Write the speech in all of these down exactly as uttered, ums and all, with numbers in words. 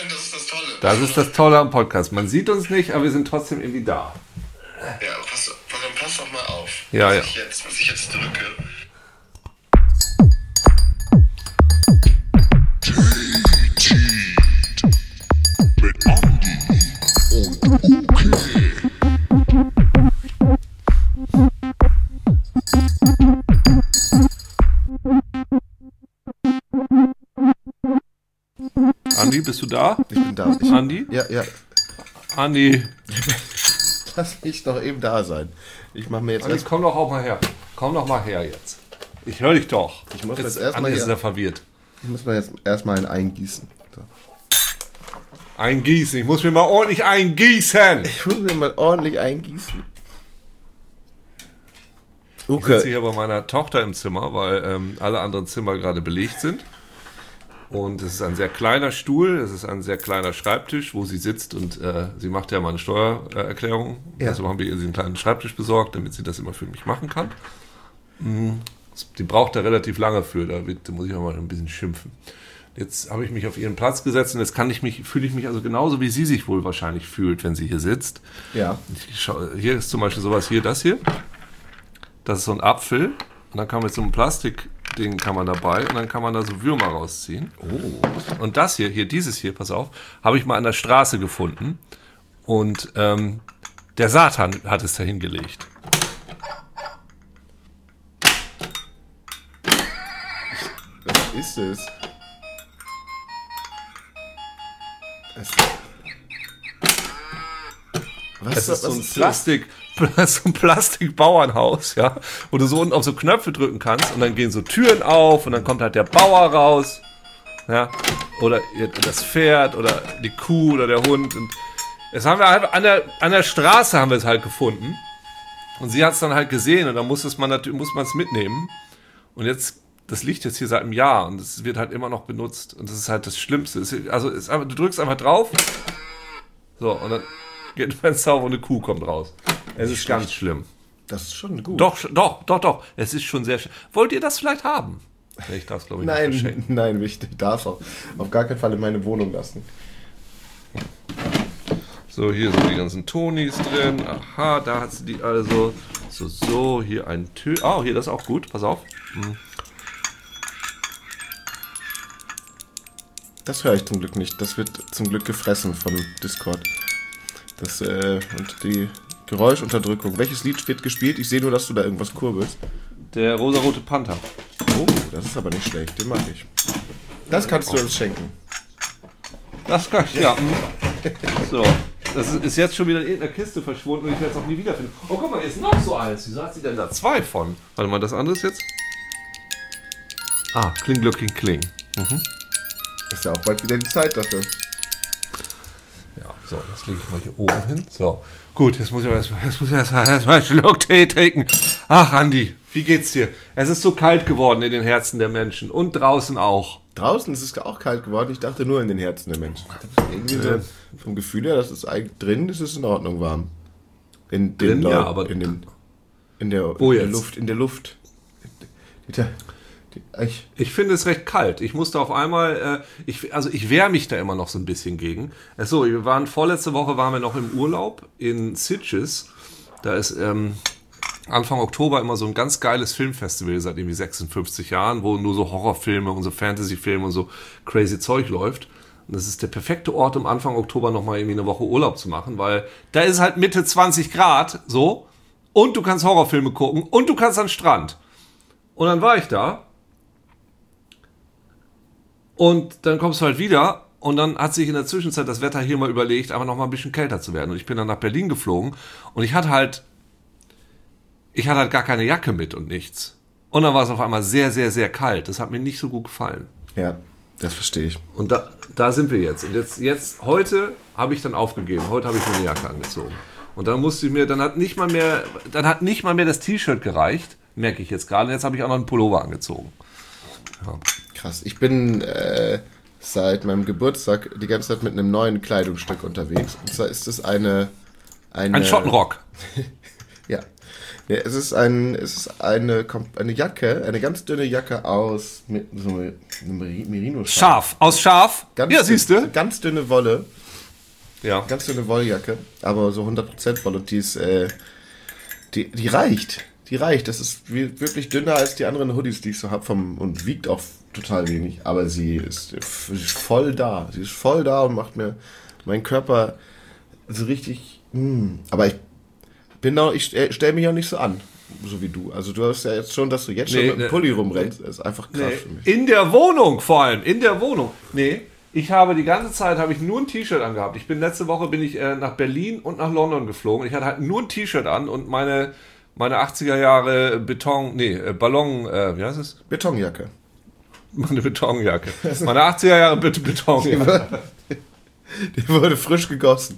finde, das ist das Tolle. Das ist das Tolle am Podcast. Man sieht uns nicht, aber wir sind trotzdem irgendwie da. Ja, pass, pass, pass doch mal auf, ja, was, ja. Ich jetzt, was ich jetzt drücke. Mit Andi und okay. Andi, bist du da? Ich bin da. Ich, Andi? Ja, ja. Andi. Lass mich doch eben da sein. Ich mache mir jetzt Andi, erst... komm doch auch mal her. Komm doch mal her jetzt. Ich höre dich doch. Ich muss jetzt jetzt erstmal Andi ist hier- da verwirrt. Ich muss mir jetzt erstmal ein Eingießen. So. Eingießen. Ich muss mir mal ordentlich eingießen. Ich muss mir mal ordentlich eingießen. Ich Okay. sitze hier bei meiner Tochter im Zimmer, weil ähm, alle anderen Zimmer gerade belegt sind. Und es ist ein sehr kleiner Stuhl, es ist ein sehr kleiner Schreibtisch, wo sie sitzt und äh, sie macht ja mal eine Steuererklärung. Ja. Also haben wir ihr einen kleinen Schreibtisch besorgt, damit sie das immer für mich machen kann. Mhm. Die braucht da relativ lange für, da, wird, da muss ich auch mal ein bisschen schimpfen. Jetzt habe ich mich auf ihren Platz gesetzt und jetzt kann ich mich, fühle ich mich also genauso, wie sie sich wohl wahrscheinlich fühlt, wenn sie hier sitzt. Ja. Ich schau, hier ist zum Beispiel sowas hier, das hier. Das ist so ein Apfel. Und dann kann man mit so einem Plastikding kann man dabei und dann kann man da so Würmer rausziehen. Oh. Und das hier, hier, dieses hier, pass auf, habe ich mal an der Straße gefunden. Und ähm, der Satan hat es da hingelegt. Was ist es? Es Was Es ist so was ein das? Plastik, so ein Plastikbauernhaus, ja, wo du so unten auf so Knöpfe drücken kannst und dann gehen so Türen auf und dann kommt halt der Bauer raus, ja, oder das Pferd oder die Kuh oder der Hund. Und das haben wir halt an der, an der Straße haben wir es halt gefunden und sie hat es dann halt gesehen und dann muss es man natürlich muss man es mitnehmen und jetzt das liegt jetzt hier seit einem Jahr und es wird halt immer noch benutzt und das ist halt das Schlimmste. Es ist, also es ist einfach, du drückst einfach drauf, so und dann geht ein Fenster auf und eine Kuh kommt raus. Es ist ganz schlimm. Das ist schon gut. Doch, doch, doch, doch. Es ist schon sehr schlimm. Wollt ihr das vielleicht haben? Ich darf es, glaube ich, nicht Nein, verschenken. nein, wichtig. Darf auch auf gar keinen Fall in meine Wohnung lassen. So, hier sind die ganzen Tonis drin. Aha, da hat sie die also. So, so, hier ein Tür. Oh, hier, das ist auch gut. Pass auf. Hm. Das höre ich zum Glück nicht. Das wird zum Glück gefressen von Discord. Das, äh, und die Geräuschunterdrückung. Welches Lied wird gespielt? Ich sehe nur, dass du da irgendwas kurbelst. Der rosarote Panther. Oh, das ist aber nicht schlecht. Den mag ich. Das kannst du uns schenken. Das kann ich, ja. So. Das ist, ist jetzt schon wieder in irgendeiner Kiste verschwunden und ich werde es auch nie wiederfinden. Oh, guck mal, hier ist noch so eins. Wieso hat sie denn da zwei von? Warte mal, das andere ist jetzt. Ah, Kling, Glöckchen, Kling. Mhm. Ist ja auch bald wieder die Zeit dafür. Ja, so, das lege ich mal hier oben hin. So, gut, jetzt muss ich aber erstmal erst erst erst einen Schluck Tee trinken. Ach, Andi, wie geht's dir? Es ist so kalt geworden in den Herzen der Menschen und draußen auch. Draußen ist es auch kalt geworden. Ich dachte nur in den Herzen der Menschen. Irgendwie so vom Gefühl her, dass es eigentlich drin ist, ist es in Ordnung warm. In den Drin, ja, Leuten, aber- in den in der, Wo in der jetzt? Luft, in der Luft. Die, die, die, ich, Ich finde es recht kalt. Ich musste auf einmal, äh, ich, also ich wehre mich da immer noch so ein bisschen gegen. Achso, wir waren, vorletzte Woche waren wir noch im Urlaub in Sitges. Da ist ähm, Anfang Oktober immer so ein ganz geiles Filmfestival seit irgendwie sechsundfünfzig Jahren, wo nur so Horrorfilme und so Fantasyfilme und so crazy Zeug läuft. Und das ist der perfekte Ort, um Anfang Oktober nochmal irgendwie eine Woche Urlaub zu machen, weil da ist halt Mitte zwanzig Grad, so, und du kannst Horrorfilme gucken und du kannst an den Strand. Und dann war ich da und dann kommst du halt wieder und dann hat sich in der Zwischenzeit das Wetter hier mal überlegt, einfach noch mal ein bisschen kälter zu werden. Und ich bin dann nach Berlin geflogen und ich hatte halt, ich hatte halt gar keine Jacke mit und nichts. Und dann war es auf einmal sehr, sehr, sehr kalt. Das hat mir nicht so gut gefallen. ja, das verstehe ich. Und da, da sind wir jetzt. Und jetzt, jetzt heute habe ich dann aufgegeben. Heute habe ich mir eine Jacke angezogen. Und dann musste ich mir, dann hat nicht mal mehr, dann hat nicht mal mehr das T-Shirt gereicht, merke ich jetzt gerade. Und jetzt habe ich auch noch einen Pullover angezogen. Ja. Krass. Ich bin äh, seit meinem Geburtstag die ganze Zeit mit einem neuen Kleidungsstück unterwegs. Und zwar ist es eine... eine Ein Schottenrock. Ja. Nee, es ist, ein, es ist eine, kom- eine Jacke, eine ganz dünne Jacke aus mit so einem Merino-Schaf. Schaf. Aus Schaf? Ganz Ja, dünn- siehst du? Ganz dünne Wolle. Ja. Ganz dünne Wolljacke, aber so hundert Prozent Wolle. Und die ist, äh, die, die reicht. Die reicht. Das ist wie- wirklich dünner als die anderen Hoodies, die ich so habe. Vom, und wiegt auch total wenig. Aber sie ist, sie ist voll da. Sie ist voll da und macht mir meinen Körper so richtig. Mh. Aber ich bin auch, ich stelle mich auch nicht so an, so wie du. Also du hast ja jetzt schon, dass du jetzt schon Nee, mit dem nee. Pulli rumrennst. Das ist einfach krass Nee, für mich. in der Wohnung vor allem, in der Wohnung. Nee, ich habe die ganze Zeit habe ich nur ein T-Shirt angehabt. Ich bin letzte Woche bin ich äh, nach Berlin und nach London geflogen. Ich hatte halt nur ein T-Shirt an und meine meine achtziger Jahre Beton, nee, äh, Ballon, äh, wie heißt es? Betonjacke. Meine Betonjacke. Meine achtziger Jahre Bet- Betonjacke. Die wurde frisch gegossen.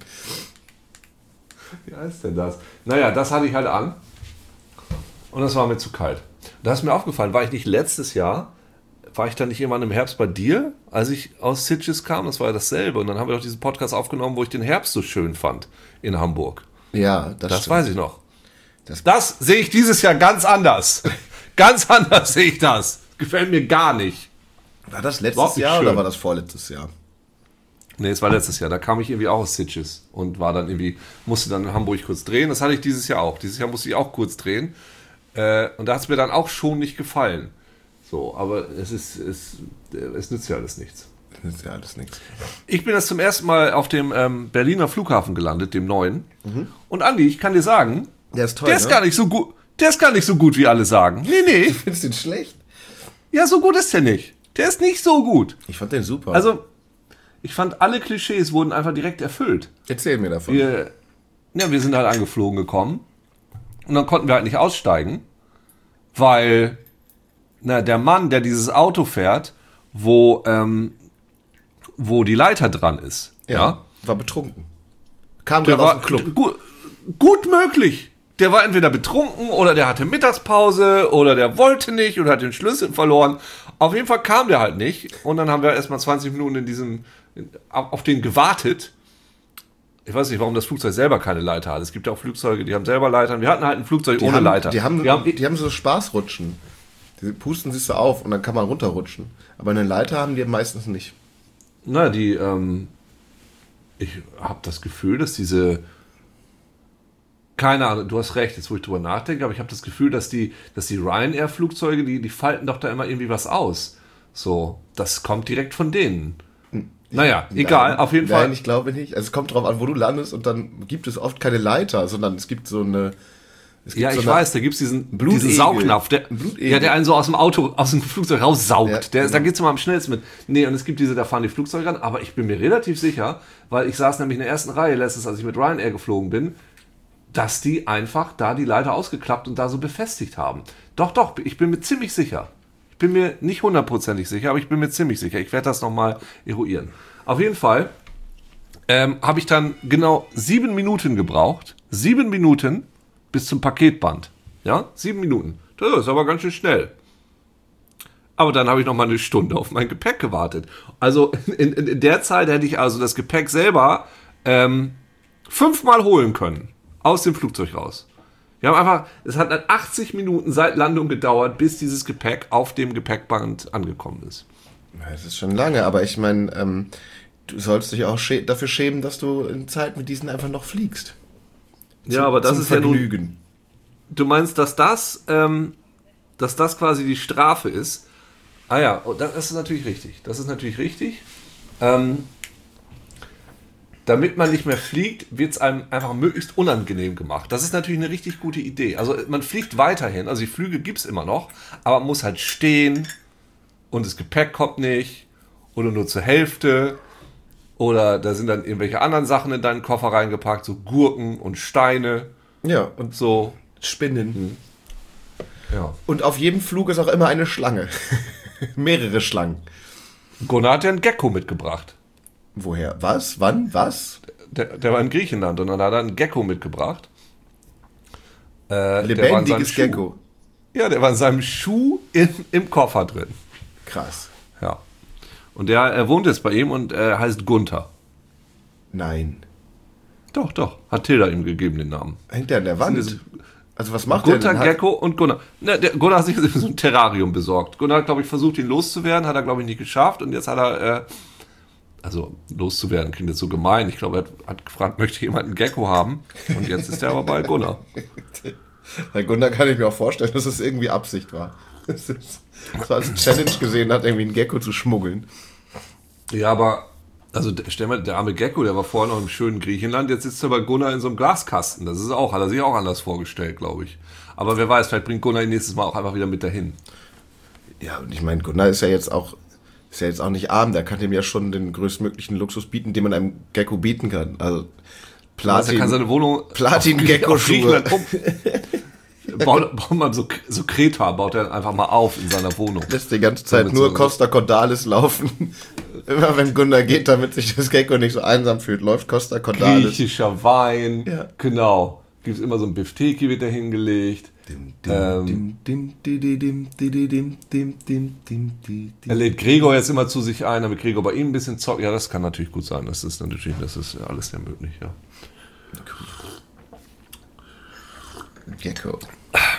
Wie heißt denn das? Naja, das hatte ich halt an. Und das war mir zu kalt. Da ist mir aufgefallen, war ich nicht letztes Jahr, war ich dann nicht irgendwann im Herbst bei dir, als ich aus Sitges kam? Das war ja dasselbe. Und dann haben wir doch diesen Podcast aufgenommen, wo ich den Herbst so schön fand in Hamburg. Ja, das, Das stimmt. weiß ich noch. Das- Das sehe ich dieses Jahr ganz anders. Ganz anders sehe ich das. Gefällt mir gar nicht. War das letztes Überhaupt nicht Jahr schön. oder war das vorletztes Jahr? Nee, es war letztes Jahr. Da kam ich irgendwie auch aus Sitges und war dann irgendwie, musste dann in Hamburg kurz drehen. Das hatte ich dieses Jahr auch. Dieses Jahr musste ich auch kurz drehen. Äh, und da hat es mir dann auch schon nicht gefallen. So, aber es ist, es, es nützt ja alles nichts. Das ist ja alles nichts. Ich bin jetzt zum ersten Mal auf dem ähm, Berliner Flughafen gelandet, dem neuen. Und Andi, ich kann dir sagen, Der ist toll, der ist ne? gar nicht so gut. Der ist gar nicht so gut, wie alle sagen. Nee, nee. Findest du den schlecht? Ja, so gut ist der nicht. Der ist nicht so gut. Ich fand den super. Also, ich fand, alle Klischees wurden einfach direkt erfüllt. erzähl mir davon. Wir, ja, wir sind halt angeflogen gekommen. Und dann konnten wir halt nicht aussteigen, weil na, der Mann, der dieses Auto fährt, wo, ähm, wo die Leiter dran ist, ja, War betrunken. Kam der gerade aus war dem Club. Gut, gut möglich. Der war entweder betrunken oder der hatte Mittagspause oder der wollte nicht oder hat den Schlüssel verloren. Auf jeden Fall kam der halt nicht. Und dann haben wir erstmal zwanzig Minuten in diesem, auf den gewartet. Ich weiß nicht, warum das Flugzeug selber keine Leiter hat. Es gibt ja auch Flugzeuge, die haben selber Leitern. Wir hatten halt ein Flugzeug Die ohne haben, Leiter. Die haben, wir haben, die haben so Spaßrutschen. Die pusten sich so auf und dann kann man runterrutschen. Aber eine Leiter haben die meistens nicht. na, die, ähm, ich habe das Gefühl, dass diese, keine Ahnung, du hast recht, jetzt wo ich drüber nachdenke, aber ich habe das Gefühl, dass die, dass die Ryanair-Flugzeuge, die, die falten doch da immer irgendwie was aus. So, das kommt direkt von denen. Naja, egal, Nein, auf jeden nein, Fall. ich glaube nicht. Also es kommt drauf an, wo du landest und dann gibt es oft keine Leiter, sondern es gibt so eine... Es gibt Ja, so ich eine, weiß, da gibt's diesen, Blutegel. diesen Saugnapf, der, Ein Blutegel. ja, der einen so aus dem Auto, aus dem Flugzeug raussaugt. Ja, der, genau. Da geht's immer am schnellsten mit. Nee, und es gibt diese, da fahren die Flugzeuge ran, aber ich bin mir relativ sicher, weil ich saß nämlich in der ersten Reihe letztens, als ich mit Ryanair geflogen bin, dass die einfach da die Leiter ausgeklappt und da so befestigt haben. Doch, doch, ich bin mir ziemlich sicher. Ich bin mir nicht hundertprozentig sicher, aber ich bin mir ziemlich sicher. Ich werde das nochmal eruieren. Auf jeden Fall ähm, habe ich dann genau sieben Minuten gebraucht. Sieben Minuten bis zum Paketband. Ja, sieben Minuten. Das ist aber ganz schön schnell. Aber dann habe ich noch mal eine Stunde auf mein Gepäck gewartet. Also in, in, in der Zeit hätte ich also das Gepäck selber ähm, fünfmal holen können. Aus dem Flugzeug raus. Wir haben einfach, es hat dann achtzig Minuten seit Landung gedauert, bis dieses Gepäck auf dem Gepäckband angekommen ist. Ja, das ist schon lange, aber ich meine, ähm, du sollst dich auch schä- dafür schämen, dass du in Zeiten mit diesen einfach noch fliegst. Ja, aber das Zum ist ja nun. Vergnügen. Du meinst, dass das, ähm, dass das quasi die Strafe ist? Ah ja, oh, das ist natürlich richtig. Das ist natürlich richtig. Ähm, damit man nicht mehr fliegt, wird es einem einfach möglichst unangenehm gemacht. Das ist natürlich eine richtig gute Idee. Also man fliegt weiterhin, also die Flüge gibt es immer noch, aber man muss halt stehen und das Gepäck kommt nicht oder nur zur Hälfte oder da sind dann irgendwelche anderen Sachen in deinen Koffer reingepackt, so Gurken und Steine, Ja, und so. Spinnen. Ja. Und auf jedem Flug ist auch immer eine Schlange. Mehrere Schlangen. Gunnar hat ja einen Gecko mitgebracht. Woher? Was? Wann? Was? Der, der war in Griechenland und dann hat er einen Gecko mitgebracht. Äh, der war in seinem Lebendiges Schuh. Gecko. Ja, der war in seinem Schuh in, im Koffer drin. Krass. Ja. Und der er wohnt jetzt bei ihm und äh, heißt Gunther. Nein. Doch, doch. Hat Tilda ihm gegeben den Namen. Hängt der an der Das Wand? sind, Also was macht der Gunther, denn? Hat- Gecko und Gunnar. Ne, der Gunnar hat sich so ein Terrarium besorgt. Gunnar hat, glaube ich, versucht, ihn loszuwerden, hat er, glaube ich, nicht geschafft. Und jetzt hat er, äh, also loszuwerden klingt jetzt so gemein. Ich glaube, er hat, hat gefragt, möchte jemand einen Gecko haben? Und jetzt ist er aber bei Gunnar. Bei Gunnar kann ich mir auch vorstellen, dass es irgendwie Absicht war. Das ist, das war als Challenge gesehen hat, irgendwie einen Gecko zu schmuggeln. Ja, aber, also stell mal, der arme Gecko, der war vorher noch im schönen Griechenland, jetzt sitzt er bei Gunnar in so einem Glaskasten. Das ist auch, hat er sich auch anders vorgestellt, glaube ich. Aber wer weiß, vielleicht bringt Gunnar ihn nächstes Mal auch einfach wieder mit dahin. Ja, und ich meine, Gunnar ist ja jetzt auch ist ja jetzt auch nicht arm, der kann dem ja schon den größtmöglichen Luxus bieten, den man einem Gecko bieten kann. Also Platin, er kann seine Wohnung Platin-Gecko-Schuhe. baut, baut man so, so Kreta, baut er einfach mal auf in seiner Wohnung. Lässt die ganze Zeit nur so Costa Cordalis laufen. Immer wenn Gunnar geht, damit sich das Gecko nicht so einsam fühlt, läuft Costa Cordalis. Griechischer Wein, ja. Genau. Gibt es immer so ein Bifteki, wird da hingelegt. Er lädt Gregor jetzt immer zu sich ein, damit Gregor bei ihm ein bisschen zockt. Ja, das kann natürlich gut sein. Das ist natürlich, das ist alles sehr möglich, ja. Gecko.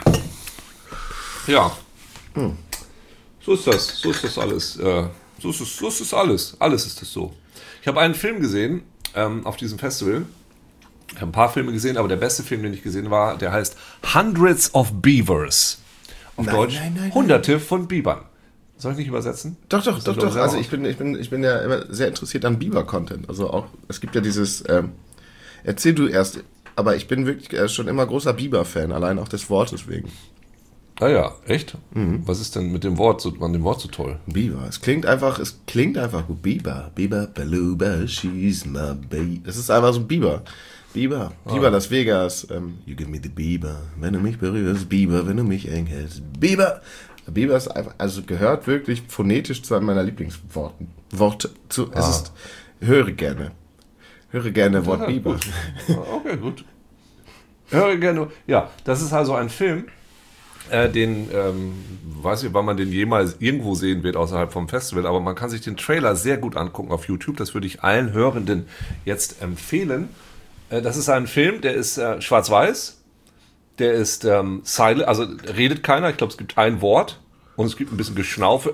Ja. Hm. So ist das. So ist das alles. Äh, so ist es, so ist es alles. Alles ist es so. Ich habe einen Film gesehen ähm, auf diesem Festival. Ich habe ein paar Filme gesehen, aber der beste Film, den ich gesehen war, der heißt Hundreds of Beavers. Auf nein, Deutsch nein, nein, Hunderte nein. von Bibern. Soll ich nicht übersetzen? Doch, doch, doch, doch. Also ich bin, ich bin, ich bin ja immer sehr interessiert an Biber-Content. Also auch, es gibt ja dieses, ähm, erzähl du erst, aber ich bin wirklich äh, schon immer großer Biber-Fan, allein auch des Wortes wegen. Ah ja, echt? Mhm. Was ist denn mit dem Wort so, an dem Wort so toll? Biber. Es klingt einfach, es klingt einfach gut. Biber, Biber, Beluba, she's my baby. Es ist einfach so ein Biber. Biber, Biber ah. Las Vegas. Um, you give me the Biber, wenn du mich berührst. Biber, wenn du mich eng hältst. Biber. Biber ist einfach, also gehört wirklich phonetisch zu einem meiner Lieblingsworten. Wort zu, ah. es ist, höre gerne. Höre gerne Wort ja, Biber. Gut. Okay, gut. Höre gerne, ja, das ist also ein Film, äh, den, ähm, weiß nicht, wann man den jemals irgendwo sehen wird außerhalb vom Festival, aber man kann sich den Trailer sehr gut angucken auf YouTube. Das würde ich allen Hörenden jetzt empfehlen. Das ist ein Film, der ist äh, schwarz-weiß, der ist ähm, silent, also redet keiner, ich glaube, es gibt ein Wort und es gibt ein bisschen Geschnaufe,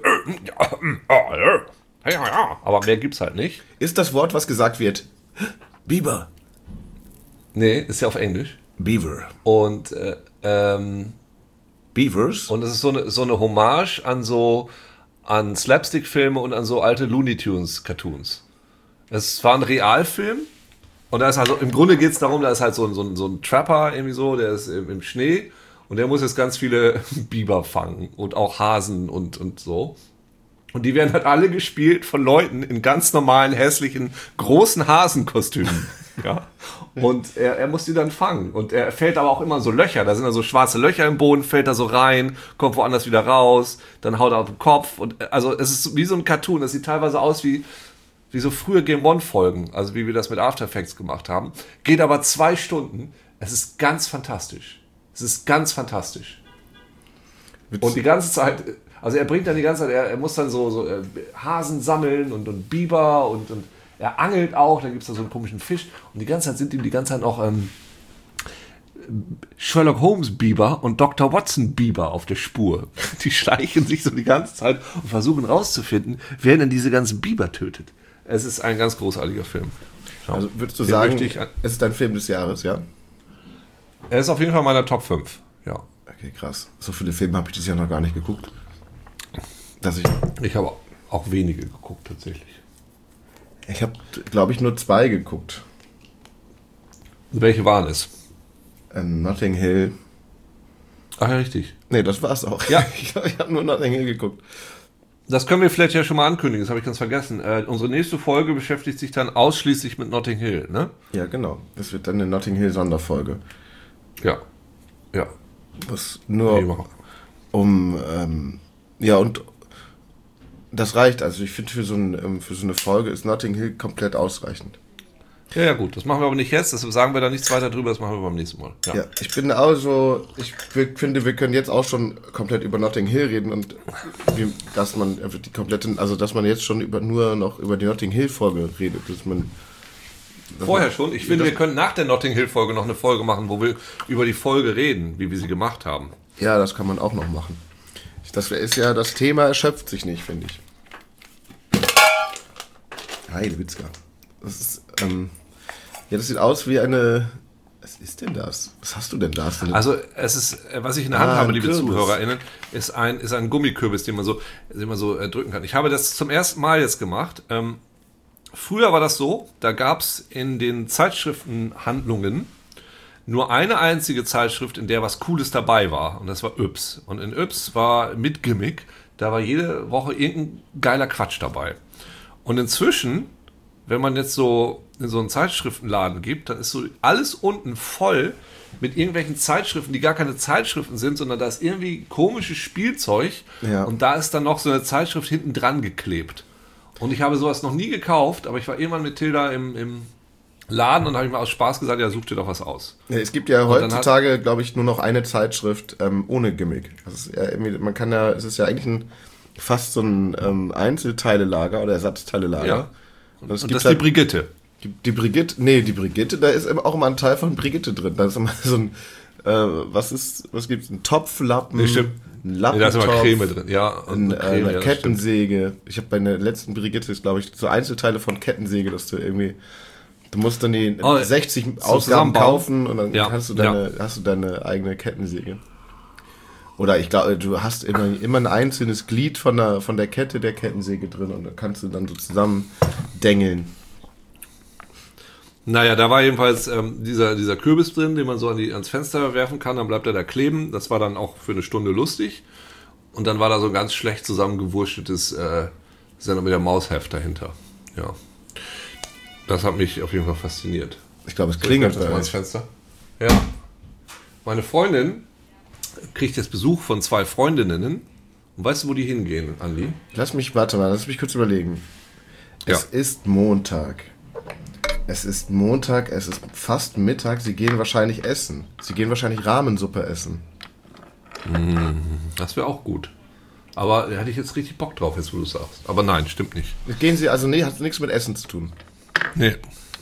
aber mehr gibt's halt nicht. Ist das Wort, was gesagt wird, Biber? Nee, ist ja auf Englisch. Beaver. Und äh, ähm, Beavers? Und es ist so eine, so eine Hommage an so an Slapstick-Filme und an so alte Looney Tunes-Cartoons. Es war ein Realfilm. Und da ist also, im Grunde geht es darum, da ist halt so ein, so, ein, so ein Trapper irgendwie so, der ist im, im Schnee und der muss jetzt ganz viele Biber fangen und auch Hasen und, und so. Und die werden halt alle gespielt von Leuten in ganz normalen, hässlichen, großen Hasenkostümen. Ja. Und er, er muss die dann fangen. Und er fällt aber auch immer so Löcher, da sind da so schwarze Löcher im Boden, fällt da so rein, kommt woanders wieder raus, dann haut er auf den Kopf. Und also es ist wie so ein Cartoon, das sieht teilweise aus wie wie so frühe Game One-Folgen, also wie wir das mit After Effects gemacht haben. Geht aber zwei Stunden. Es ist ganz fantastisch. Es ist ganz fantastisch. Und die ganze Zeit, also er bringt dann die ganze Zeit, er, er muss dann so, so äh, Hasen sammeln und, und Biber und, und er angelt auch, da gibt es da so einen komischen Fisch. Und die ganze Zeit sind ihm die ganze Zeit auch ähm, Sherlock Holmes Biber und Doktor Watson Biber auf der Spur. Die schleichen sich so die ganze Zeit und versuchen rauszufinden, wer denn diese ganzen Biber tötet. Es ist ein ganz großartiger Film. Ja. Also würdest du Den sagen, ich, es ist dein Film des Jahres, ja? Er ist auf jeden Fall meiner Top fünf, ja. Okay, krass. So viele Filme habe ich dieses Jahr noch gar nicht geguckt. Dass ich ich habe auch wenige geguckt, tatsächlich. Ich habe, glaube ich, nur zwei geguckt. Welche waren es? Ähm, Notting Hill. Ach ja, richtig. Nee, das war's auch. Ja. ich ich habe nur Notting Hill geguckt. Das können wir vielleicht ja schon mal ankündigen, das habe ich ganz vergessen. Äh, unsere nächste Folge beschäftigt sich dann ausschließlich mit Notting Hill, ne? Ja, genau. Das wird dann eine Notting Hill Sonderfolge. Ja. Ja. Was nur um, ähm, ja, und das reicht. Also ich finde, für, so ein, für so eine Folge ist Notting Hill komplett ausreichend. Ja, ja, gut. Das machen wir aber nicht jetzt. Das sagen wir da nichts weiter drüber. Das machen wir beim nächsten Mal. Ja, ja ich bin also, ich finde, wir können jetzt auch schon komplett über Notting Hill reden und wie, dass man die komplette, also dass man jetzt schon über nur noch über die Notting Hill Folge redet, dass man Vorher schon. Ich finde, wir können nach der Notting Hill Folge noch eine Folge machen, wo wir über die Folge reden, wie wir sie gemacht haben. Ja, das kann man auch noch machen. Das ist ja, das Thema erschöpft sich nicht, finde ich. Heide Witzka. Das ist, ähm, ja, das sieht aus wie eine, was ist denn das? Was hast du denn da? Also, es ist, was ich in der Hand Ah, habe, ein liebe Kürbis. ZuhörerInnen, ist ein, ist ein Gummikürbis, den man so, den man so äh, drücken kann. Ich habe das zum ersten Mal jetzt gemacht. Ähm, früher war das so, da gab es in den Zeitschriftenhandlungen nur eine einzige Zeitschrift, in der was Cooles dabei war. Und das war Yps. Und in Yps war mit Gimmick, da war jede Woche irgendein geiler Quatsch dabei. Und inzwischen, wenn man jetzt so in so einen Zeitschriftenladen gibt, dann ist so alles unten voll mit irgendwelchen Zeitschriften, die gar keine Zeitschriften sind, sondern da ist irgendwie komisches Spielzeug. Ja. Und da ist dann noch so eine Zeitschrift hinten dran geklebt. Und ich habe sowas noch nie gekauft, aber ich war irgendwann mit Tilda im, im Laden und habe ich mal aus Spaß gesagt, ja, such dir doch was aus. Ja, es gibt ja dann heutzutage, glaube ich, nur noch eine Zeitschrift ähm, ohne Gimmick. Das ist ja irgendwie, man kann ja, es ist ja eigentlich ein, fast so ein ähm, Einzelteilelager oder Ersatzteilelager. Ja. Und, es Und gibt das ist die halt- Brigitte. Die, die Brigitte, nee, die Brigitte, da ist immer auch immer ein Teil von Brigitte drin. Da ist immer so ein, äh, was ist, was gibt's? Ein Topflappen, Nee, stimmt. ein Nee, da ist Lappentopf, immer Creme drin. Ja, und ein, eine äh, Creme, eine ja, das Kettensäge. Ich habe bei der letzten Brigitte, ist glaube ich, so Einzelteile von Kettensäge, dass du irgendwie, du musst dann die Oh, sechzig so Ausgaben zusammenbauen. kaufen und dann Ja, hast du deine, hast du deine eigene Kettensäge. Oder ich glaube, du hast immer, immer ein einzelnes Glied von der, von der Kette der Kettensäge drin und da kannst du dann so zusammen dengeln. Naja, da war jedenfalls ähm, dieser, dieser Kürbis drin, den man so an die, ans Fenster werfen kann, dann bleibt er da kleben. Das war dann auch für eine Stunde lustig. Und dann war da so ein ganz schlecht zusammengewurschteltes äh, Sendung mit der Mausheft dahinter. Ja. Das hat mich auf jeden Fall fasziniert. Ich glaube, es klingelt Das bei mal ans euch. Fenster. Ja. Meine Freundin kriegt jetzt Besuch von zwei Freundinnen. Und weißt du, wo die hingehen, Andi? Lass mich, warte mal, lass mich kurz überlegen. Ja. Es ist Montag. Es ist Montag, es ist fast Mittag. Sie gehen wahrscheinlich essen. Sie gehen wahrscheinlich Rahmensuppe essen. Das wäre auch gut. Aber da hätte ich jetzt richtig Bock drauf, jetzt wo du es sagst. Aber nein, stimmt nicht. Gehen Sie, also nee, hat nichts mit Essen zu tun. Nee.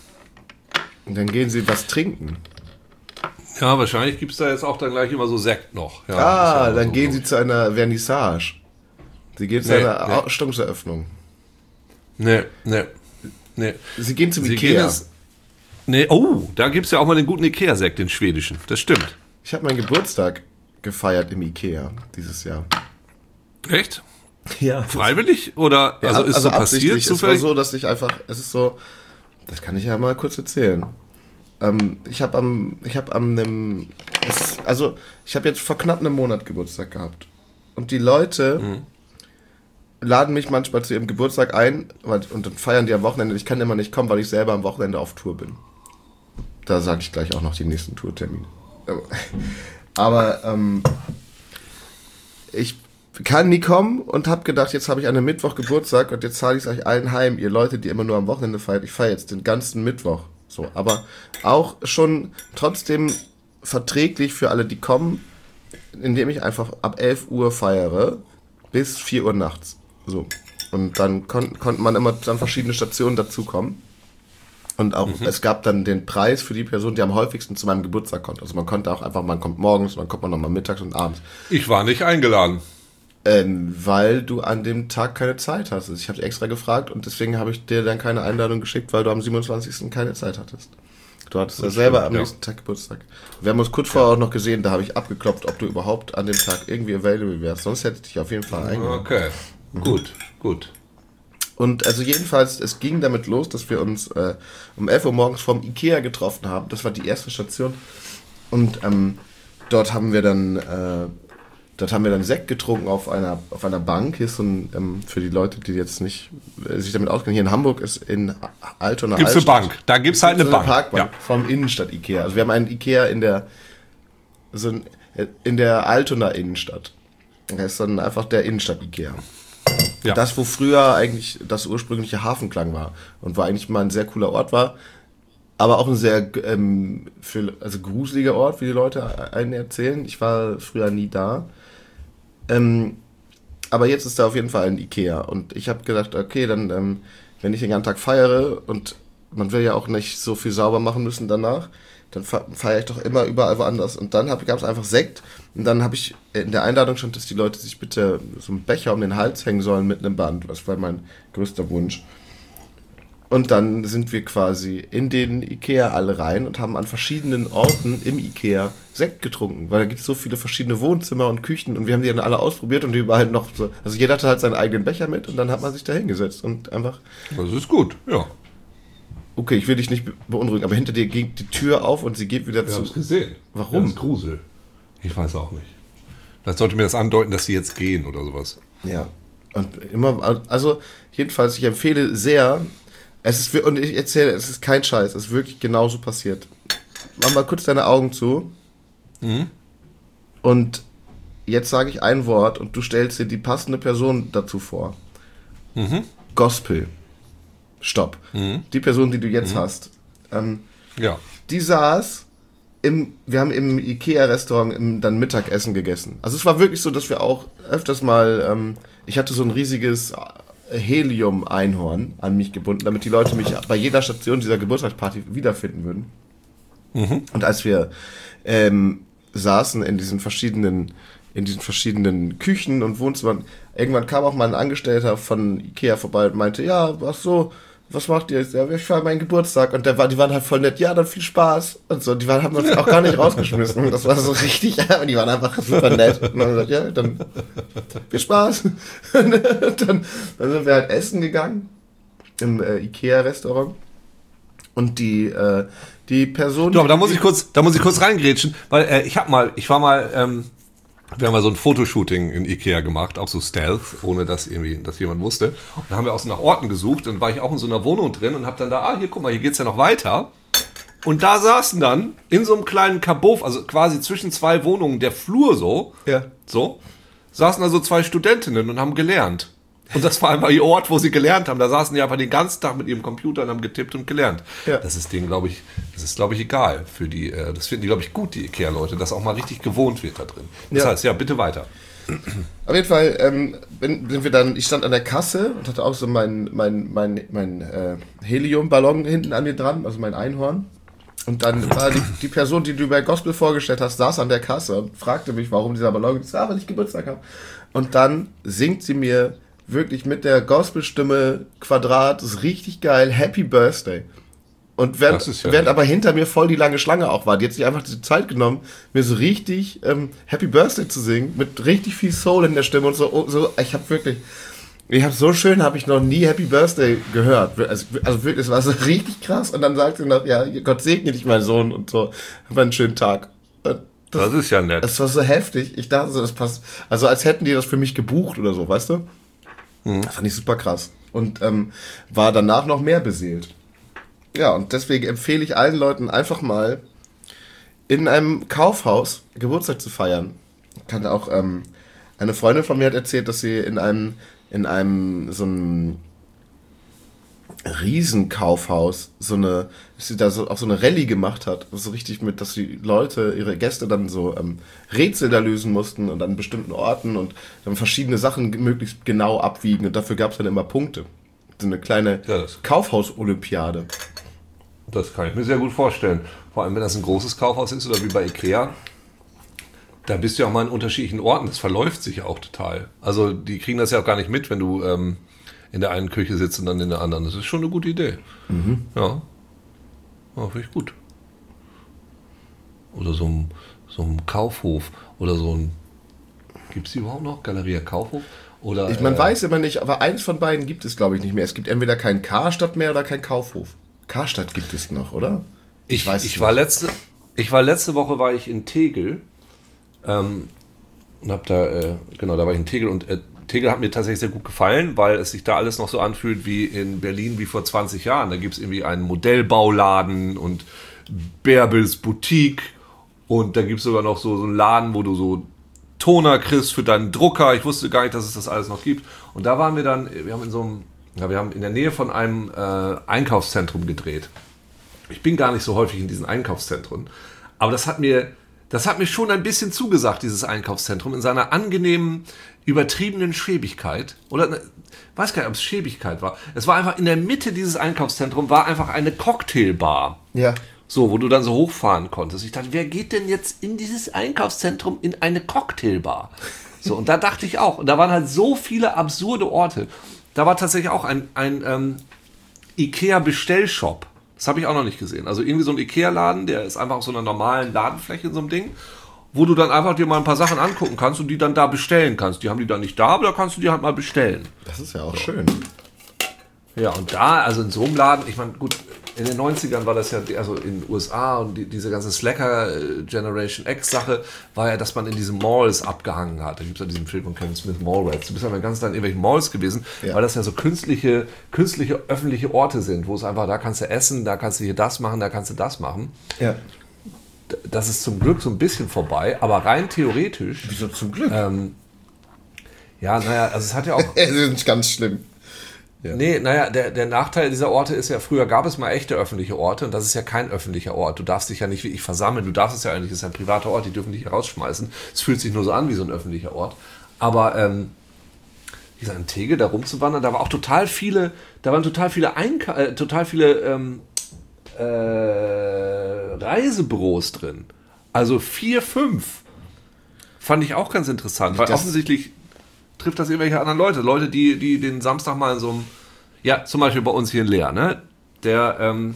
Und dann gehen Sie was trinken. Ja, wahrscheinlich gibt es da jetzt auch dann gleich immer so Sekt noch. Ja, Ah, ist ja immer dann so, gehen glaub Sie zu einer Vernissage. Sie gehen zu Nee, einer nee. Ausstellungseröffnung. ich. Nee, nee, nee. Sie gehen zum Sie Ikea. gehen jetzt, nee, oh, da gibt es ja auch mal den guten Ikea-Sekt, den schwedischen. Das stimmt. Ich habe meinen Geburtstag gefeiert im Ikea dieses Jahr. Echt? Ja. Freiwillig? Oder Ja, also ist so passiert absichtlich. Es war zufällig? so, dass ich einfach, es ist so, das kann ich ja mal kurz erzählen. Ähm, ich habe am, ich habe am, nem, es, also ich habe jetzt vor knapp einem Monat Geburtstag gehabt. Und die Leute Mhm. laden mich manchmal zu ihrem Geburtstag ein weil, und dann feiern die am Wochenende. Ich kann immer nicht kommen, weil ich selber am Wochenende auf Tour bin. Da sage ich gleich auch noch die nächsten Tourtermine. Aber ähm, ich kann nie kommen und habe gedacht, jetzt habe ich an einem Mittwoch Geburtstag und jetzt zahle ich es euch allen heim, ihr Leute, die immer nur am Wochenende feiert. Ich feiere jetzt den ganzen Mittwoch. So, aber auch schon trotzdem verträglich für alle, die kommen, indem ich einfach ab elf Uhr feiere bis vier Uhr nachts. So. Und dann kon konnte man immer an verschiedene Stationen dazukommen. Und auch, es gab dann den Preis für die Person, die am häufigsten zu meinem Geburtstag kommt. Also man konnte auch einfach, man kommt morgens, dann kommt man nochmal mittags und abends. Ich war nicht eingeladen. Ähm, weil du an dem Tag keine Zeit hast. Also ich habe extra gefragt und deswegen habe ich dir dann keine Einladung geschickt, weil du am siebenundzwanzigsten keine Zeit hattest. Du hattest ja Das selber stimmt, am ja. nächsten Tag Geburtstag. Wir haben uns kurz vorher auch noch gesehen, da habe ich abgeklopft, ob du überhaupt an dem Tag irgendwie available wärst. Sonst hätte ich dich auf jeden Fall eingeladen. Okay, gut, gut. Und also jedenfalls, es ging damit los, dass wir uns äh, um elf Uhr morgens vom Ikea getroffen haben. Das war die erste Station. Und ähm, dort haben wir dann äh, dort haben wir dann Sekt getrunken auf einer auf einer Bank. Hier ist so ein, ähm, für die Leute, die jetzt nicht äh, sich damit auskennen, hier in Hamburg ist in Altona Gibt's eine Altstadt Bank. Da gibt's halt eine so Bank. Parkbank Ja. vom Innenstadt Ikea. Also wir haben einen Ikea in der so ein, in der Altona Innenstadt. Das ist dann einfach der Innenstadt Ikea. Ja. Das, wo früher eigentlich das ursprüngliche Hafenklang war und wo eigentlich mal ein sehr cooler Ort war, aber auch ein sehr ähm, für, also gruseliger Ort, wie die Leute einen erzählen. Ich war früher nie da. Ähm, aber jetzt ist da auf jeden Fall ein Ikea und ich habe gedacht, okay, dann, ähm, wenn ich den ganzen Tag feiere und man will ja auch nicht so viel sauber machen müssen danach. Dann feiere ich doch immer überall woanders. Und dann gab es einfach Sekt. Und dann habe ich, in der Einladung stand, dass die Leute sich bitte so einen Becher um den Hals hängen sollen mit einem Band. Das war mein größter Wunsch. Und dann sind wir quasi in den Ikea alle rein und haben an verschiedenen Orten im Ikea Sekt getrunken. Weil da gibt es so viele verschiedene Wohnzimmer und Küchen. Und wir haben die dann alle ausprobiert und die überall noch so. Also jeder hatte halt seinen eigenen Becher mit und dann hat man sich da hingesetzt und einfach. Das ist gut, ja. Okay, ich will dich nicht beunruhigen, aber hinter dir ging die Tür auf und sie geht wieder Wir zu. haben es gesehen. Warum? Ja, das ist Grusel. Ich weiß auch nicht. Vielleicht sollte mir das andeuten, dass sie jetzt gehen oder sowas. Ja. Und immer, also jedenfalls, ich empfehle sehr, es ist, und ich erzähle, es ist kein Scheiß, es ist wirklich genauso passiert. Mach mal kurz deine Augen zu. Mhm. Und jetzt sage ich ein Wort und du stellst dir die passende Person dazu vor. Mhm. Gospel. Stopp. Mhm. Die Person, die du jetzt Mhm. hast. Ähm, Ja. die saß im, wir haben im Ikea-Restaurant im, dann Mittagessen gegessen. Also es war wirklich so, dass wir auch öfters mal, ähm, ich hatte so ein riesiges Helium-Einhorn an mich gebunden, damit die Leute mich bei jeder Station dieser Geburtstagsparty wiederfinden würden. Mhm. Und als wir ähm, saßen in diesen verschiedenen, in diesen verschiedenen Küchen und Wohnzimmern, irgendwann kam auch mal ein Angestellter von Ikea vorbei und meinte, ja, was so, was macht ihr jetzt? Ja, ich feiere meinen Geburtstag. Und der war, die waren halt voll nett, ja, dann viel Spaß. Und so, die waren, haben uns auch gar nicht rausgeschmissen. Das war so richtig, die waren einfach super nett. Und dann haben wir gesagt, ja, dann viel Spaß. Und dann, dann sind wir halt essen gegangen im äh, Ikea-Restaurant. Und die, äh, die Person... Du, aber da muss ich kurz, da muss ich kurz reingrätschen, weil äh, ich hab mal, ich war mal, ähm, wir haben mal so ein Fotoshooting in Ikea gemacht, auch so Stealth, ohne dass irgendwie, dass jemand wusste. Und da haben wir auch so nach Orten gesucht und war ich auch in so einer Wohnung drin und hab dann da, ah, hier, guck mal, hier geht's ja noch weiter. Und da saßen dann in so einem kleinen Kabuff, also quasi zwischen zwei Wohnungen, der Flur so, Ja. so, saßen da so zwei Studentinnen und haben gelernt. Und das war einfach ihr Ort, wo sie gelernt haben. Da saßen die einfach den ganzen Tag mit ihrem Computer und haben getippt und gelernt. Ja. Das ist denen, glaube ich, das ist, glaube ich, egal für die, äh, das finden die, glaube ich, gut, die Ikea-Leute, dass auch mal richtig gewohnt wird da drin. Das Ja. heißt, ja, bitte weiter. Auf jeden Fall ähm, bin, sind wir dann, ich stand an der Kasse und hatte auch so mein, mein, mein, mein äh, Heliumballon hinten an mir dran, also mein Einhorn. Und dann war die, die Person, die du bei Gospel vorgestellt hast, saß an der Kasse und fragte mich, warum dieser Ballon ist. Ah, weil ich Geburtstag habe. Und dann singt sie mir wirklich mit der Gospelstimme Quadrat, das ist richtig geil, Happy Birthday. Und während, Das ist ja während nett. aber hinter mir voll die lange Schlange auch war, die hat sich einfach die Zeit genommen, mir so richtig ähm, Happy Birthday zu singen, mit richtig viel Soul in der Stimme und so. oh, so ich habe wirklich, ich habe so schön, habe ich noch nie Happy Birthday gehört. Also, also wirklich, es war so richtig krass. Und dann sagt sie noch, ja, Gott segne dich, mein Sohn, und so, hab einen schönen Tag. Und das, Das ist ja nett. das war so heftig. Ich dachte so, das passt, also als hätten die das für mich gebucht oder so, weißt du? Das fand ich super krass. Und ähm, war danach noch mehr beseelt. Ja, und deswegen empfehle ich allen Leuten einfach mal in einem Kaufhaus Geburtstag zu feiern. Ich kann auch, ähm, eine Freundin von mir hat erzählt, dass sie in einem, in einem, so einem Riesenkaufhaus so eine, dass sie da so, auch so eine Rallye gemacht hat. So richtig mit, dass die Leute, ihre Gäste dann so ähm, Rätsel da lösen mussten und an bestimmten Orten und dann verschiedene Sachen möglichst genau abwiegen und dafür gab es dann immer Punkte. So eine kleine Ja, das- Kaufhaus-Olympiade. Das kann ich mir sehr gut vorstellen. Vor allem, wenn das ein großes Kaufhaus ist oder wie bei Ikea. Da bist du ja auch mal in unterschiedlichen Orten. Das verläuft sich ja auch total. Also die kriegen das ja auch gar nicht mit, wenn du ähm, in der einen Küche sitzt und dann in der anderen. Das ist schon eine gute Idee. Mhm. Ja. Ja, finde ich gut. Oder so ein, so ein Kaufhof. Oder so ein... Gibt es die überhaupt noch? Galeria Kaufhof? Oder, Ich, man äh, weiß immer nicht, aber eins von beiden gibt es, glaube ich, nicht mehr. Es gibt entweder kein Karstadt mehr oder kein Kaufhof. Karstadt gibt es noch, oder? Ich, weiß ich, es war nicht. letzte, ich war letzte Woche war ich in Tegel ähm, und hab da, äh, genau, da war ich in Tegel und äh, Tegel hat mir tatsächlich sehr gut gefallen, weil es sich da alles noch so anfühlt wie in Berlin wie vor zwanzig Jahren. Da gibt es irgendwie einen Modellbauladen und Bärbels Boutique und da gibt es sogar noch so, so einen Laden, wo du so Toner kriegst für deinen Drucker. Ich wusste gar nicht, dass es das alles noch gibt. Und da waren wir dann, wir haben in so einem, ja, wir haben in der Nähe von einem äh, Einkaufszentrum gedreht. Ich bin gar nicht so häufig in diesen Einkaufszentren, aber das hat mir, Das hat mir schon ein bisschen zugesagt, dieses Einkaufszentrum, in seiner angenehmen, übertriebenen Schäbigkeit. Oder, ne, weiß gar nicht, ob es Schäbigkeit war. Es war einfach, in der Mitte dieses Einkaufszentrums war einfach eine Cocktailbar. Ja. So, wo du dann so hochfahren konntest. Ich dachte, wer geht denn jetzt in dieses Einkaufszentrum in eine Cocktailbar? So, und da dachte ich auch. Und da waren halt so viele absurde Orte. Da war tatsächlich auch ein, ein ähm, Ikea-Bestellshop. Das habe ich auch noch nicht gesehen. Also irgendwie so ein Ikea-Laden, der ist einfach auf so einer normalen Ladenfläche in so einem Ding, wo du dann einfach dir mal ein paar Sachen angucken kannst und die dann da bestellen kannst. Die haben die dann nicht da, aber da kannst du die halt mal bestellen. Das ist ja auch schön. Ja, und da, also in so einem Laden, ich meine, gut, in den neunzigern war das ja, also in den U S A und die, diese ganze Slacker Generation X-Sache war ja, dass man in diesen Malls abgehangen hat. Da gibt es ja diesen Film von Kevin Smith, Mallrats. Du bist ja mal ganz in irgendwelchen Malls gewesen, ja. Weil das ja so künstliche, künstliche öffentliche Orte sind, wo es einfach, da kannst du essen, da kannst du hier das machen, da kannst du das machen. Ja. Das ist zum Glück so ein bisschen vorbei, aber rein theoretisch. Wieso zum Glück? Ähm, ja, naja, also es hat ja auch. Das ist ganz schlimm. Ja. Nee, naja, der, der Nachteil dieser Orte ist ja, früher gab es mal echte öffentliche Orte und das ist ja kein öffentlicher Ort. Du darfst dich ja nicht wie ich versammeln, du darfst es ja eigentlich, es ist ja ein privater Ort, die dürfen dich rausschmeißen. Es fühlt sich nur so an wie so ein öffentlicher Ort. Aber ähm, dieser in Tegel, da rumzuwandern, da war auch total viele, da waren total viele Einka- äh, total viele ähm, äh, Reisebüros drin. Also vier, fünf. Fand ich auch ganz interessant, weil das offensichtlich trifft das irgendwelche anderen Leute. Leute, die, die den Samstag mal in so einem, ja, zum Beispiel bei uns hier in Leer, ne? Der, ähm,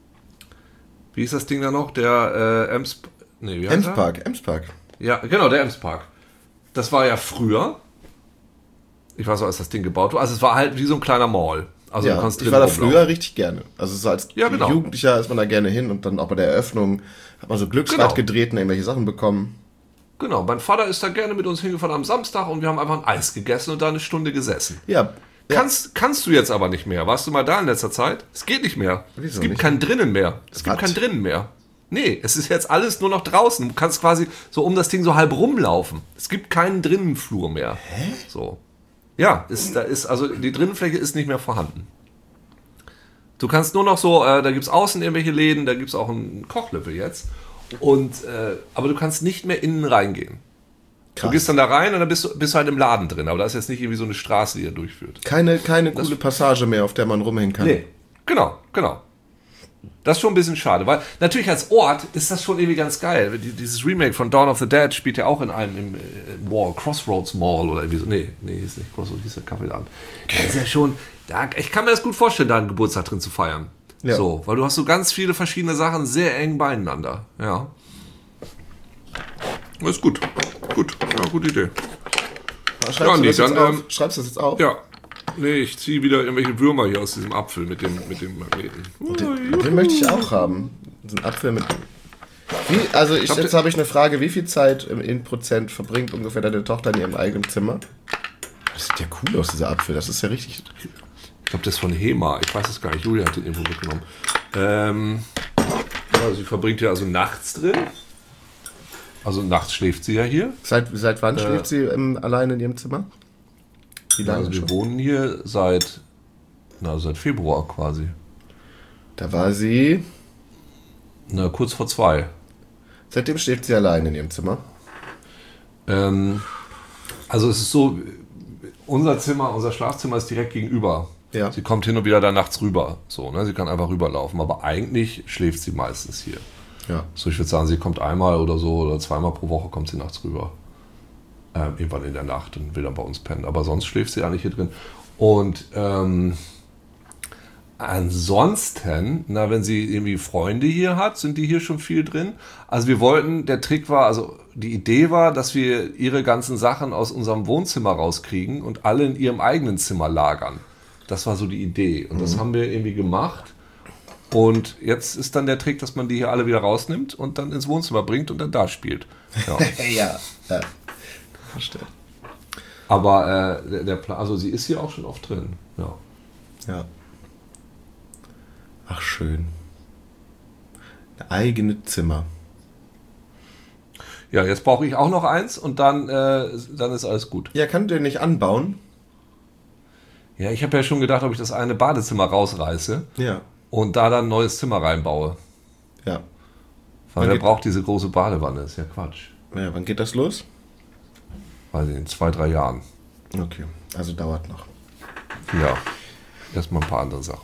wie ist das Ding da noch? Der, äh, Ems, nee, wie heißt Emspark, Emspark. Ja, genau, der Emspark. Das war ja früher, ich weiß auch, als das Ding gebaut wurde, also es war halt wie so ein kleiner Mall. Also Ja, du kannst ich drin war da rumlaufen. früher richtig gerne. Also so als Ja, genau. Jugendlicher ist man da gerne hin und dann auch bei der Eröffnung hat man so Glücksrad Genau. gedreht und irgendwelche Sachen bekommen. Genau, mein Vater ist da gerne mit uns hingefahren am Samstag und wir haben einfach ein Eis gegessen und da eine Stunde gesessen. Ja. ja. Kannst, kannst du jetzt aber nicht mehr. Warst du mal da in letzter Zeit? Es geht nicht mehr. Wieso es gibt nicht? kein Drinnen mehr. Es gibt Was? kein Drinnen mehr. Nee, es ist jetzt alles nur noch draußen. Du kannst quasi so um das Ding so halb rumlaufen. Es gibt keinen Drinnenflur mehr. Hä? So. Ja, ist, da ist, also die Drinnenfläche ist nicht mehr vorhanden. Du kannst nur noch so, äh, da gibt es außen irgendwelche Läden, da gibt es auch einen Kochlöffel jetzt. Und, äh, aber du kannst nicht mehr innen reingehen. Krass. Du gehst dann da rein und dann bist du, bist du halt im Laden drin. Aber da ist jetzt nicht irgendwie so eine Straße, die da durchführt. Keine, keine coole Passage mehr, auf der man rumhängen kann. Nee, genau, genau. Das ist schon ein bisschen schade, weil natürlich als Ort ist das schon irgendwie ganz geil. Die- Dieses Remake von Dawn of the Dead spielt ja auch in einem im, äh, im Mall, Crossroads Mall oder irgendwie so. Nee, nee, ist nicht Crossroads, hieß der Kaffeeladen. Das ist ja schon, da, ich kann mir das gut vorstellen, da einen Geburtstag drin zu feiern. Ja. So, weil du hast so ganz viele verschiedene Sachen sehr eng beieinander. Ja. Das ist gut. Gut, ja, gute Idee. Schreibst, Ja, du nee, das jetzt dann, auf? ähm, Schreibst du das jetzt auf? Ja. Nee, ich ziehe wieder irgendwelche Würmer hier aus diesem Apfel mit dem, mit dem Magneten. Den, den möchte ich auch haben. So ein Apfel mit. Wie, also ich, Habt ihr- jetzt habe ich eine Frage. Wie viel Zeit im in Prozent verbringt ungefähr deine Tochter in ihrem eigenen Zimmer? Das sieht ja cool aus, dieser Apfel. Das ist ja richtig. Ich glaube, das ist von Hema. Ich weiß es gar nicht. Julia hat den irgendwo mitgenommen. Ähm, ja, sie verbringt ja also nachts drin. Also nachts schläft sie ja hier. Seit, seit wann schläft sie ähm, alleine in ihrem Zimmer? Wie lange Also wir schon? wohnen hier seit, na, seit Februar quasi. Da war sie. Na, kurz vor zwei. Seitdem schläft sie alleine in ihrem Zimmer. Ähm, also es ist so, unser Zimmer, unser Schlafzimmer ist direkt gegenüber. Ja. Sie kommt hin und wieder da nachts rüber. So, ne? Sie kann einfach rüberlaufen, aber eigentlich schläft sie meistens hier. Ja. So, ich würde sagen, sie kommt einmal oder so oder zweimal pro Woche kommt sie nachts rüber. Ähm, irgendwann in der Nacht und will dann bei uns pennen. Aber sonst schläft sie eigentlich hier drin. Und ähm, ansonsten, na, wenn sie irgendwie Freunde hier hat, sind die hier schon viel drin. Also wir wollten, der Trick war, also die Idee war, dass wir ihre ganzen Sachen aus unserem Wohnzimmer rauskriegen und alle in ihrem eigenen Zimmer lagern. Das war so die Idee. Und das haben wir irgendwie gemacht. Und jetzt ist dann der Trick, dass man die hier alle wieder rausnimmt und dann ins Wohnzimmer bringt und dann da spielt. Ja. ja. ja. Verstehe. Aber äh, der, der Plan, also sie ist hier auch schon oft drin. Ja. Ja. Ach, schön. Ein eigenes Zimmer. Ja, jetzt brauche ich auch noch eins und dann, äh, dann ist alles gut. Ja, kannst du den nicht anbauen? Ja, ich habe ja schon gedacht, ob ich das eine Badezimmer rausreiße Ja. und da dann ein neues Zimmer reinbaue. Ja. Aber Wann der geht- braucht diese große Badewanne, ist ja Quatsch. Ja, wann geht das los? Also in zwei, drei Jahren. Okay, also dauert noch. Ja, erstmal ein paar andere Sachen.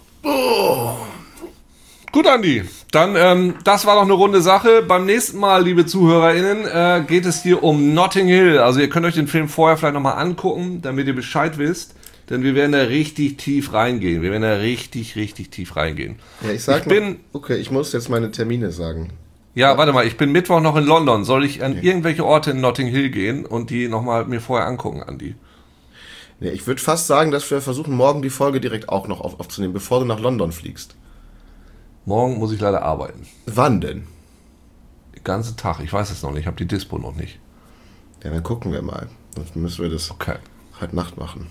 Gut, Andi, dann ähm, das war doch eine runde Sache. Beim nächsten Mal, liebe ZuhörerInnen, äh, geht es hier um Notting Hill. Also ihr könnt euch den Film vorher vielleicht nochmal angucken, damit ihr Bescheid wisst. Denn wir werden da richtig tief reingehen. Wir werden da richtig, richtig tief reingehen. Ja, ich sag Ich noch, bin- okay, ich muss jetzt meine Termine sagen. Ja, warte mal, ich bin Mittwoch noch in London. Soll ich an irgendwelche Orte in Notting Hill gehen und die nochmal mir vorher angucken, Andi? Ja, ich würde fast sagen, dass wir versuchen, morgen die Folge direkt auch noch auf, aufzunehmen, bevor du nach London fliegst. Morgen muss ich leider arbeiten. Wann denn? Den ganzen Tag. Ich weiß es noch nicht. Ich habe die Dispo noch nicht. Ja, dann gucken wir mal. Sonst müssen wir das Okay. heute Nacht machen.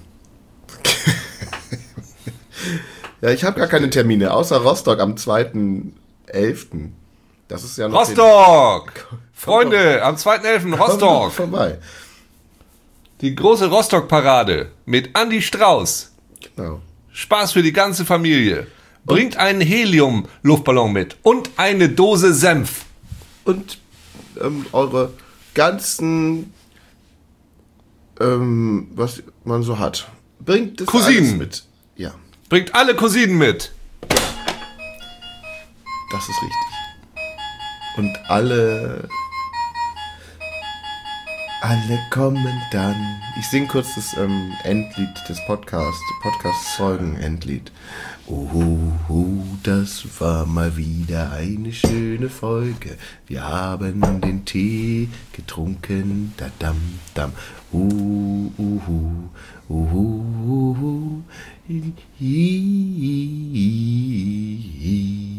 Ja, ich habe gar keine Termine, außer Rostock am zweiten elften Das ist ja noch... Rostock! Freunde, am zweiten elften Komm doch Rostock. vorbei. Die große Rostock-Parade mit Andy Strauß. Genau. Spaß für die ganze Familie. Bringt einen Helium-Luftballon mit und eine Dose Senf. Und ähm, eure ganzen, ähm, was man so hat. Bringt das Cousinen. alles mit. Ja, Bringt alle Cousinen mit. das ist richtig. Und alle, alle kommen dann. Ich singe kurz das ähm, Endlied des Podcasts, Podcast-Folgen-Endlied. Oh, das war mal wieder eine schöne Folge. Wir haben den Tee getrunken, da dam dam. Uh, uh, uh, uh, uh, uh, uh, hi, hi, hi.